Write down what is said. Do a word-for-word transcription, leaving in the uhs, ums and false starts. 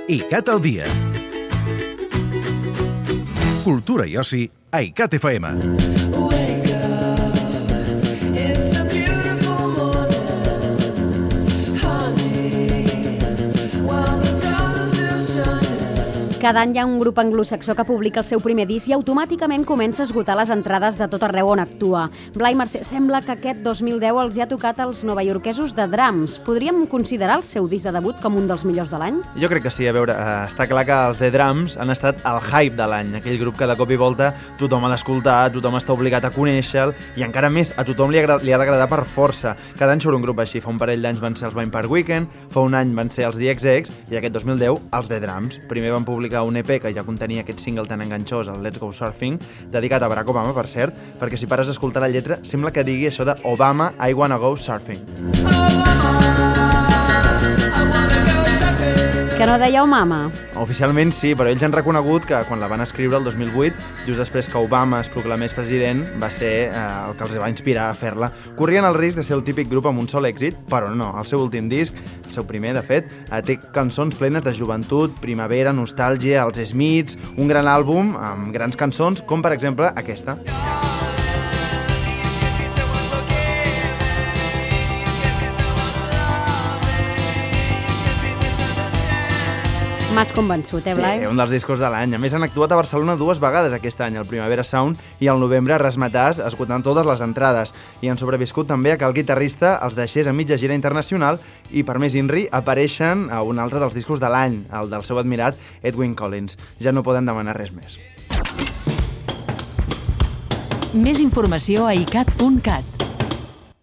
ICAT al dia. Cultura i oci a ICAT F M. Cada any hi ha un grup anglosaxó que publica el seu primer disc i automàticament comença a esgotar les entrades de tot arreu on actua. Blai Mercè, sembla que aquest dos mil deu els hi ha tocat als novaiorquesos de Drums. Podríem considerar el seu disc de debut com un dels millors de l'any? Jo crec que sí, a veure, eh, està clar que els The Drums han estat el hype de l'any, aquell grup que de cop i volta tothom ha d'escoltar, tothom està obligat a conèixer-lo i encara més, a tothom li, li ha d'agradar per força. Cada any surt un grup així, fa un parell d'anys van ser els Vampire Weekend, fa un any van ser els The X X i aquest dos mil deu els The Drums. Primer van publicar un E P que ja contenia aquest single tan enganxós, el Let's Go Surfing, dedicat a Barack Obama, per cert, perquè si pares a escoltar la lletra sembla que digui això de Obama, I wanna go surfing. Que no deia Obama? Oficialment sí, però ells han reconegut que quan la van escriure el dos mil vuit, just després que Obama es proclamés president, va ser eh, el que els va inspirar a fer-la. Corrien el risc de ser el típic grup amb un sol èxit, però no. El seu últim disc, el seu primer, de fet, eh, té cançons plenes de joventut, primavera, nostàlgia, els Smiths, un gran àlbum amb grans cançons, com per exemple aquesta. M'has convençut, eh, Blai? Sí, un dels discos de l'any. A més, han actuat a Barcelona dues vegades aquest any, el Primavera Sound i el novembre a Razzmatazz, esgotant totes les entrades. I han sobreviscut també a que el guitarrista els deixés a mitja gira internacional i, per més inri, apareixen a un altre dels discos de l'any, el del seu admirat Edwyn Collins. Ja no poden demanar res més. Més informació a icat punt cat.